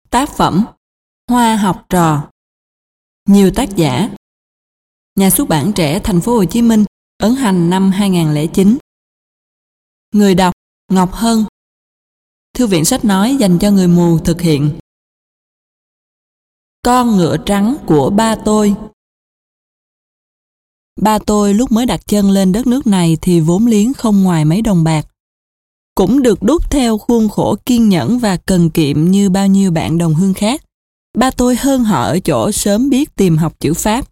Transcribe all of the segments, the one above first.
Tác phẩm Hoa học trò. Nhiều tác giả. Nhà xuất bản Trẻ Thành phố Hồ Chí Minh, ấn hành năm 2009. Người đọc Ngọc Hân. Thư viện sách nói dành cho người mù thực hiện. Con ngựa trắng của ba tôi. Ba tôi lúc mới đặt chân lên đất nước này thì vốn liếng không ngoài mấy đồng bạc. Cũng được đúc theo khuôn khổ kiên nhẫn và cần kiệm như bao nhiêu bạn đồng hương khác. Ba tôi hơn họ ở chỗ sớm biết tìm học chữ Pháp.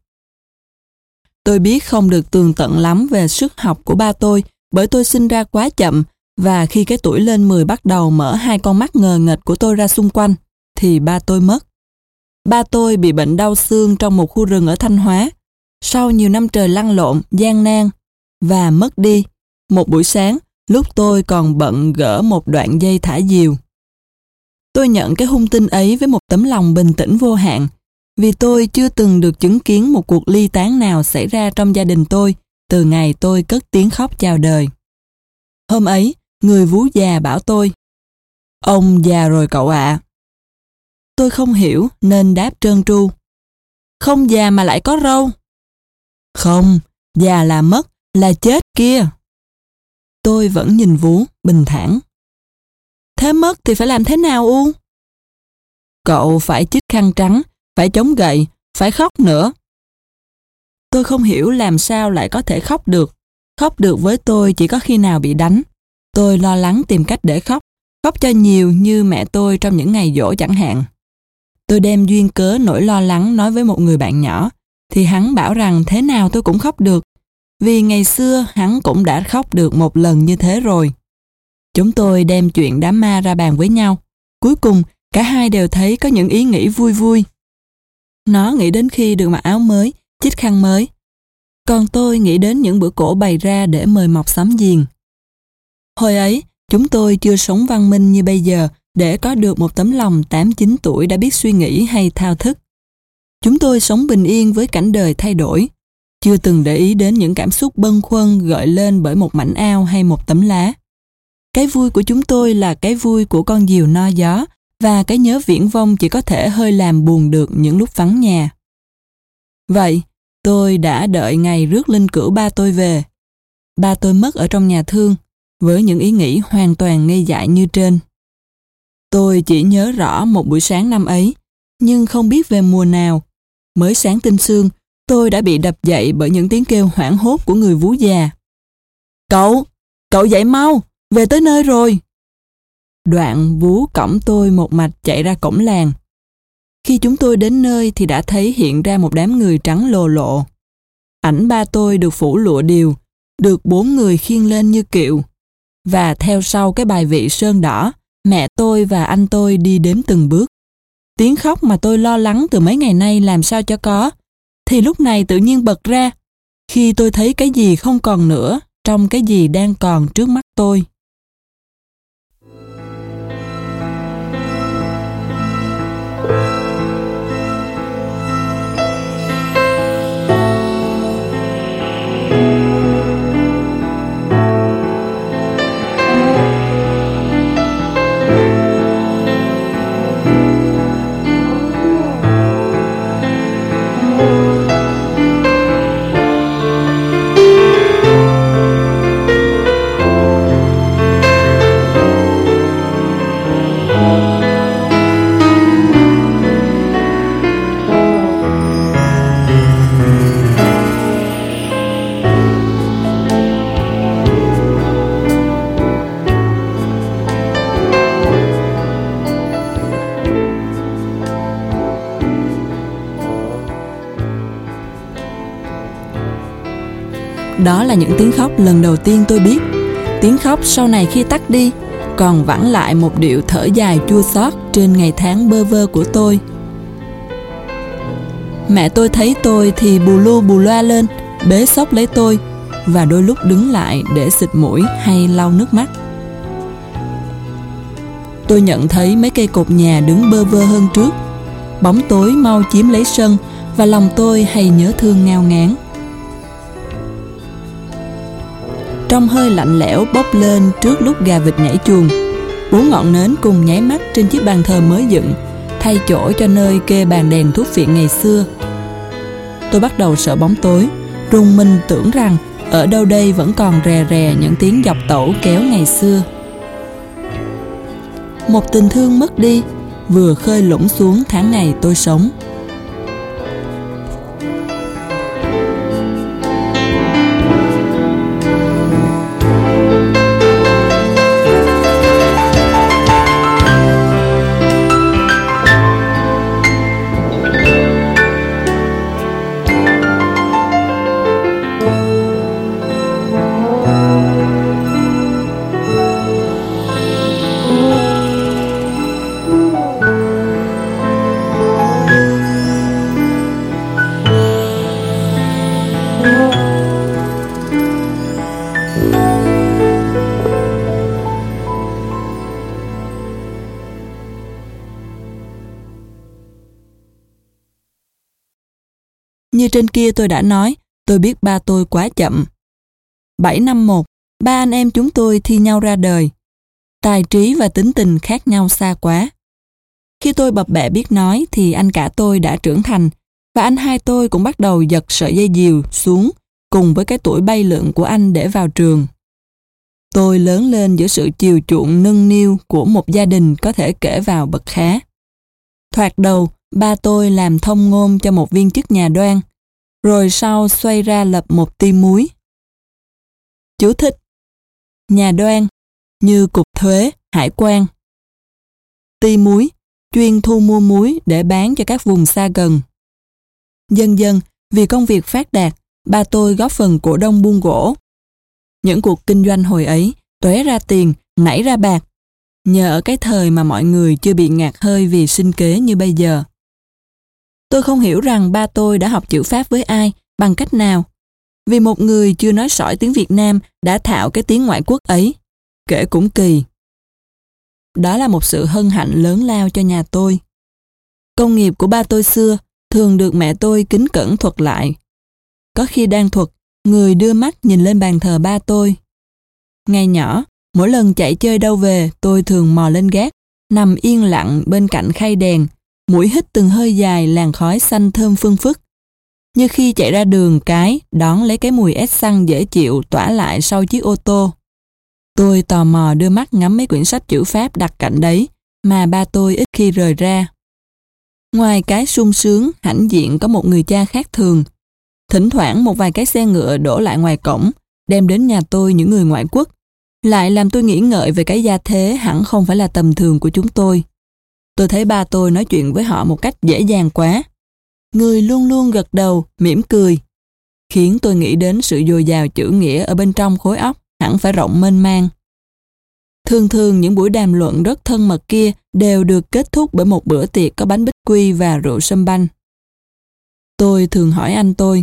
Tôi biết không được tường tận lắm về sức học của ba tôi bởi tôi sinh ra quá chậm, và khi cái tuổi lên 10 bắt đầu mở hai con mắt ngờ nghệch của tôi ra xung quanh thì ba tôi mất. Ba tôi bị bệnh đau xương trong một khu rừng ở Thanh Hóa. Sau nhiều năm trời lăn lộn, gian nan và mất đi, một buổi sáng lúc tôi còn bận gỡ một đoạn dây thả diều. Tôi nhận cái hung tin ấy với một tấm lòng bình tĩnh vô hạn, vì tôi chưa từng được chứng kiến một cuộc ly tán nào xảy ra trong gia đình tôi từ ngày tôi cất tiếng khóc chào đời. Hôm ấy, người vú già bảo tôi: "Ông già rồi cậu ạ." Tôi không hiểu nên đáp trơn tru: "Không già mà lại có râu." "Không, già là mất, là chết kia." Tôi vẫn nhìn vú bình thản. "Thế mất thì phải làm thế nào U?" "Cậu phải chích khăn trắng, phải chống gậy, phải khóc nữa." Tôi không hiểu làm sao lại có thể khóc được. Khóc được với tôi chỉ có khi nào bị đánh. Tôi lo lắng tìm cách để khóc cho nhiều như mẹ tôi trong những ngày giỗ chẳng hạn. Tôi đem duyên cớ nỗi lo lắng nói với một người bạn nhỏ, thì hắn bảo rằng thế nào tôi cũng khóc được, vì ngày xưa hắn cũng đã khóc được một lần như thế rồi. Chúng tôi đem chuyện đám ma ra bàn với nhau. Cuối cùng, cả hai đều thấy có những ý nghĩ vui vui. Nó nghĩ đến khi được mặc áo mới, chích khăn mới. Còn tôi nghĩ đến những bữa cỗ bày ra để mời mọc xóm giềng. Hồi ấy, chúng tôi chưa sống văn minh như bây giờ để có được một tấm lòng 8-9 tuổi đã biết suy nghĩ hay thao thức. Chúng tôi sống bình yên với cảnh đời thay đổi, chưa từng để ý đến những cảm xúc bâng khuâng gợi lên bởi một mảnh ao hay một tấm lá. Cái vui của chúng tôi là cái vui của con diều no gió, và cái nhớ viển vông chỉ có thể hơi làm buồn được những lúc vắng nhà. Vậy, tôi đã đợi ngày rước linh cữu ba tôi về. Ba tôi mất ở trong nhà thương, với những ý nghĩ hoàn toàn ngây dại như trên. Tôi chỉ nhớ rõ một buổi sáng năm ấy, nhưng không biết về mùa nào. Mới sáng tinh sương, tôi đã bị đập dậy bởi những tiếng kêu hoảng hốt của người vú già. Cậu dậy mau, về tới nơi rồi." Đoạn vú cõng tôi một mạch chạy ra cổng làng. Khi chúng tôi đến nơi thì đã thấy hiện ra một đám người trắng lồ lộ. Ảnh ba tôi được phủ lụa điều, được 4 người khiêng lên như kiệu, và theo sau cái bài vị sơn đỏ, mẹ tôi và anh tôi đi đếm từng bước. Tiếng khóc mà tôi lo lắng từ mấy ngày nay làm sao cho có, thì lúc này tự nhiên bật ra, khi tôi thấy cái gì không còn nữa trong cái gì đang còn trước mắt tôi. Đó là những tiếng khóc lần đầu tiên tôi biết. Tiếng khóc sau này khi tắt đi, còn vẳng lại một điệu thở dài chua xót trên ngày tháng bơ vơ của tôi. Mẹ tôi thấy tôi thì bù lu bù loa lên, bế xốc lấy tôi, và đôi lúc đứng lại để xịt mũi hay lau nước mắt. Tôi nhận thấy mấy cây cột nhà đứng bơ vơ hơn trước. Bóng tối mau chiếm lấy sân, và lòng tôi hay nhớ thương ngao ngán. Trong hơi lạnh lẽo bốc lên trước lúc gà vịt nhảy chuồng, 4 ngọn nến cùng nháy mắt trên chiếc bàn thờ mới dựng, thay chỗ cho nơi kê bàn đèn thuốc phiện ngày xưa. Tôi bắt đầu sợ bóng tối, rùng mình tưởng rằng ở đâu đây vẫn còn rè rè những tiếng dọc tẩu kéo ngày xưa. Một tình thương mất đi, vừa khơi lũng xuống tháng ngày tôi sống. Như trên kia tôi đã nói, tôi biết ba tôi quá chậm. 7 năm một, ba anh em chúng tôi thi nhau ra đời. Tài trí và tính tình khác nhau xa quá. Khi tôi bập bẹ biết nói thì anh cả tôi đã trưởng thành và anh hai tôi cũng bắt đầu giật sợi dây diều xuống cùng với cái tuổi bay lượn của anh để vào trường. Tôi lớn lên giữa sự chiều chuộng nâng niu của một gia đình có thể kể vào bậc khá. Thoạt đầu, ba tôi làm thông ngôn cho một viên chức nhà đoan, rồi sau xoay ra lập một ty muối. Chú thích: nhà đoan như cục thuế, hải quan. Ty muối chuyên thu mua muối để bán cho các vùng xa gần. Dần dần, vì công việc phát đạt, ba tôi góp phần cổ đông buôn gỗ. Những cuộc kinh doanh hồi ấy tóe ra tiền, nảy ra bạc, nhờ ở cái thời mà mọi người chưa bị ngạt hơi vì sinh kế như bây giờ. Tôi không hiểu rằng ba tôi đã học chữ Pháp với ai, bằng cách nào. Vì một người chưa nói sỏi tiếng Việt Nam đã thạo cái tiếng ngoại quốc ấy. Kể cũng kỳ. Đó là một sự hân hạnh lớn lao cho nhà tôi. Công nghiệp của ba tôi xưa thường được mẹ tôi kính cẩn thuật lại. Có khi đang thuật, người đưa mắt nhìn lên bàn thờ ba tôi. Ngày nhỏ, mỗi lần chạy chơi đâu về, tôi thường mò lên gác, nằm yên lặng bên cạnh khay đèn, mũi hít từng hơi dài làn khói xanh thơm phưng phức. Như khi chạy ra đường cái, đón lấy cái mùi ép xăng dễ chịu tỏa lại sau chiếc ô tô. Tôi tò mò đưa mắt ngắm mấy quyển sách chữ Pháp đặt cạnh đấy, mà ba tôi ít khi rời ra. Ngoài cái sung sướng, hãnh diện có một người cha khác thường. Thỉnh thoảng một vài cái xe ngựa đổ lại ngoài cổng, đem đến nhà tôi những người ngoại quốc, lại làm tôi nghĩ ngợi về cái gia thế hẳn không phải là tầm thường của chúng tôi. Tôi thấy ba tôi nói chuyện với họ một cách dễ dàng quá. Người luôn luôn gật đầu, mỉm cười, khiến tôi nghĩ đến sự dồi dào chữ nghĩa ở bên trong khối óc hẳn phải rộng mênh mang. Thường thường những buổi đàm luận rất thân mật kia đều được kết thúc bởi một bữa tiệc có bánh bích quy và rượu sâm banh. Tôi thường hỏi anh tôi: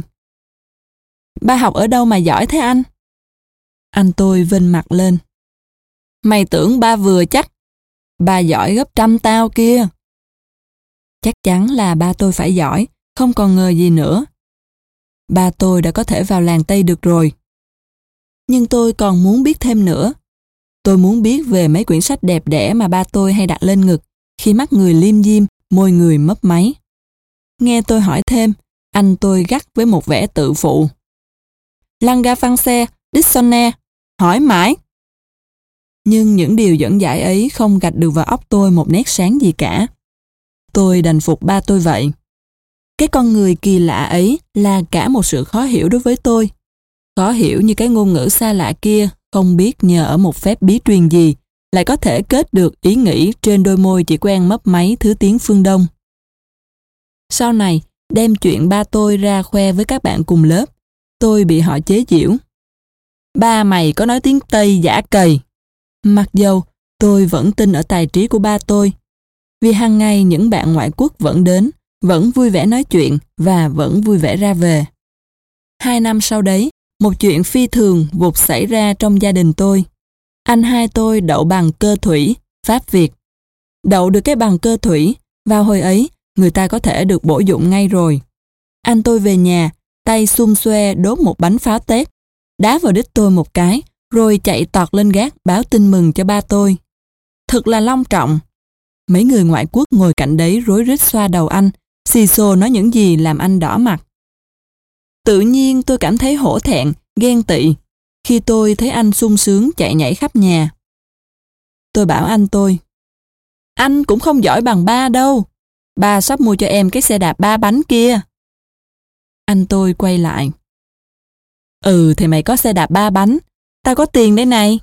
ba học ở đâu mà giỏi thế anh? Anh tôi vênh mặt lên: mày tưởng ba vừa chắc, ba giỏi gấp trăm tao kia. Chắc chắn là ba tôi phải giỏi, không còn ngờ gì nữa. Ba tôi đã có thể vào làng Tây được rồi. Nhưng tôi còn muốn biết thêm nữa. Tôi muốn biết về mấy quyển sách đẹp đẽ mà ba tôi hay đặt lên ngực khi mắt người liêm diêm, môi người mấp máy. Nghe tôi hỏi thêm, anh tôi gắt với một vẻ tự phụ: Langa Français, Dictionnaire, hỏi mãi. Nhưng những điều dẫn giải ấy không gạch được vào óc tôi một nét sáng gì cả. Tôi đành phục ba tôi vậy. Cái con người kỳ lạ ấy là cả một sự khó hiểu đối với tôi. Khó hiểu như cái ngôn ngữ xa lạ kia không biết nhờ ở một phép bí truyền gì lại có thể kết được ý nghĩ trên đôi môi chỉ quen mấp máy thứ tiếng phương Đông. Sau này, đem chuyện ba tôi ra khoe với các bạn cùng lớp, tôi bị họ chế giễu. Ba mày có nói tiếng Tây giả cầy. Mặc dầu tôi vẫn tin ở tài trí của ba tôi, vì hàng ngày những bạn ngoại quốc vẫn đến, vẫn vui vẻ nói chuyện và vẫn vui vẻ ra về. 2 năm sau đấy, một chuyện phi thường vụt xảy ra trong gia đình tôi. Anh hai tôi đậu bằng cơ thủy, Pháp Việt. Đậu được cái bằng cơ thủy, vào hồi ấy, người ta có thể được bổ dụng ngay rồi. Anh tôi về nhà, tay xum xuê đốt một bánh pháo Tết, đá vào đít tôi một cái, rồi chạy tọt lên gác báo tin mừng cho ba tôi. Thật là long trọng. Mấy người ngoại quốc ngồi cạnh đấy rối rít xoa đầu anh, xì xồ nói những gì làm anh đỏ mặt. Tự nhiên tôi cảm thấy hổ thẹn, ghen tị khi tôi thấy anh sung sướng chạy nhảy khắp nhà. Tôi bảo anh tôi, anh cũng không giỏi bằng ba đâu. Ba sắp mua cho em cái xe đạp 3 bánh kia. Anh tôi quay lại. Ừ thì mày có xe đạp 3 bánh, tao có tiền đây này.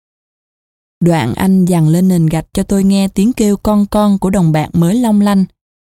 Đoạn anh giằng lên nền gạch cho tôi nghe tiếng kêu con của đồng bạc mới long lanh.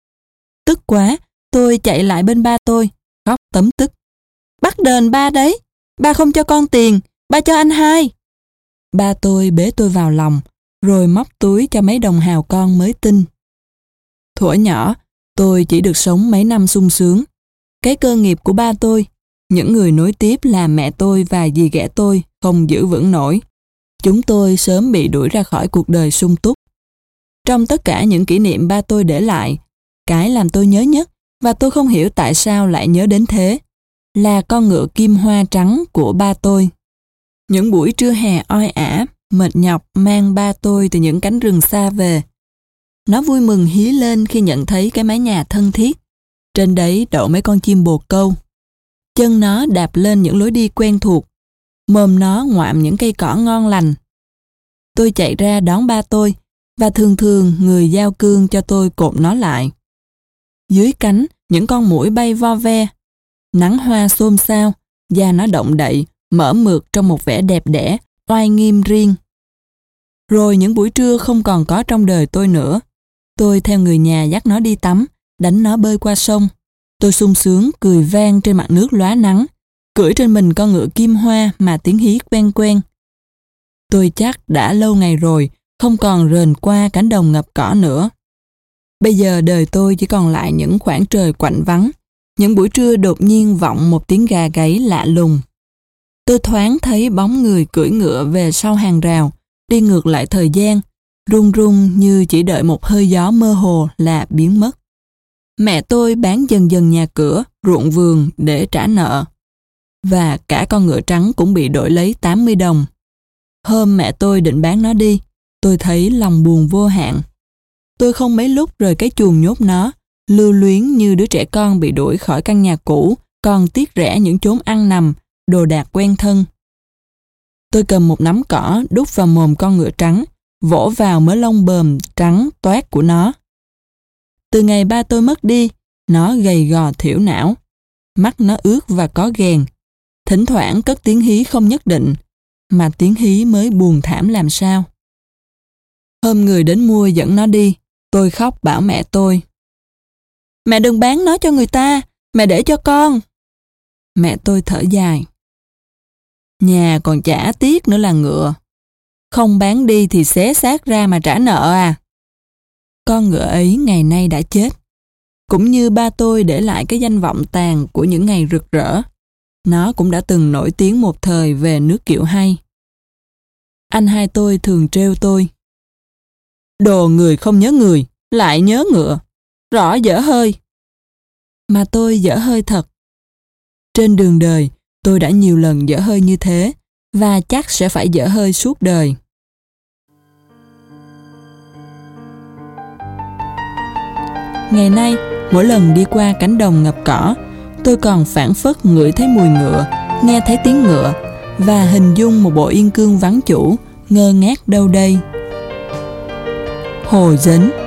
Tức quá, tôi chạy lại bên ba tôi, khóc tấm tức. Bắt đền ba đấy, ba không cho con tiền, ba cho anh 2. Ba tôi bế tôi vào lòng, rồi móc túi cho mấy đồng hào con mới tinh. Thuở nhỏ, tôi chỉ được sống mấy năm sung sướng. Cái cơ nghiệp của ba tôi, những người nối tiếp là mẹ tôi và dì ghẻ tôi không giữ vững nổi. Chúng tôi sớm bị đuổi ra khỏi cuộc đời sung túc. Trong tất cả những kỷ niệm ba tôi để lại, cái làm tôi nhớ nhất và tôi không hiểu tại sao lại nhớ đến thế, là con ngựa kim hoa trắng của ba tôi. Những buổi trưa hè oi ả, mệt nhọc mang ba tôi từ những cánh rừng xa về. Nó vui mừng hí lên khi nhận thấy cái mái nhà thân thiết. Trên đấy đậu mấy con chim bồ câu. Chân nó đạp lên những lối đi quen thuộc. Mồm nó ngoạm những cây cỏ ngon lành. Tôi chạy ra đón ba tôi và thường thường người giao cương cho tôi cột nó lại. Dưới cánh, những con muỗi bay vo ve. Nắng hoa xôn xao, da nó động đậy, mở mượt trong một vẻ đẹp đẽ, oai nghiêm riêng. Rồi những buổi trưa không còn có trong đời tôi nữa. Tôi theo người nhà dắt nó đi tắm, đánh nó bơi qua sông. Tôi sung sướng cười vang trên mặt nước lóa nắng, cưỡi trên mình con ngựa kim hoa mà tiếng hí quen quen. Tôi chắc đã lâu ngày rồi không còn rền qua cánh đồng ngập cỏ nữa. Bây giờ đời tôi chỉ còn lại những khoảng trời quạnh vắng. Những buổi trưa đột nhiên vọng một tiếng gà gáy lạ lùng. Tôi thoáng thấy bóng người cưỡi ngựa về sau hàng rào, đi ngược lại thời gian, run run như chỉ đợi một hơi gió mơ hồ là biến mất. Mẹ tôi bán dần dần nhà cửa, ruộng vườn để trả nợ. Và cả con ngựa trắng cũng bị đổi lấy 80 đồng. Hôm mẹ tôi định bán nó đi, tôi thấy lòng buồn vô hạn. Tôi không mấy lúc rời cái chuồng nhốt nó, lưu luyến như đứa trẻ con bị đuổi khỏi căn nhà cũ, còn tiếc rẻ những chốn ăn nằm, đồ đạc quen thân. Tôi cầm một nắm cỏ đút vào mồm con ngựa trắng, vỗ vào mớ lông bờm trắng toát của nó. Từ ngày ba tôi mất đi, nó gầy gò thiểu não. Mắt nó ướt và có ghèn. Thỉnh thoảng cất tiếng hí không nhất định, mà tiếng hí mới buồn thảm làm sao. Hôm người đến mua dẫn nó đi, tôi khóc bảo mẹ tôi. Mẹ đừng bán nó cho người ta, mẹ để cho con. Mẹ tôi thở dài. Nhà còn chả tiếc nữa là ngựa. Không bán đi thì xé xác ra mà trả nợ à. Con ngựa ấy ngày nay đã chết. Cũng như ba tôi để lại cái danh vọng tàn của những ngày rực rỡ. Nó cũng đã từng nổi tiếng một thời về nước kiệu hay. Anh hai tôi thường trêu tôi. Đồ người không nhớ người, lại nhớ ngựa. Rõ dở hơi. Mà tôi dở hơi thật. Trên đường đời, tôi đã nhiều lần dở hơi như thế, và chắc sẽ phải dở hơi suốt đời. Ngày nay, mỗi lần đi qua cánh đồng ngập cỏ, tôi còn phảng phất ngửi thấy mùi ngựa, nghe thấy tiếng ngựa, và hình dung một bộ yên cương vắng chủ, ngơ ngác đâu đây. Hồ Dấn.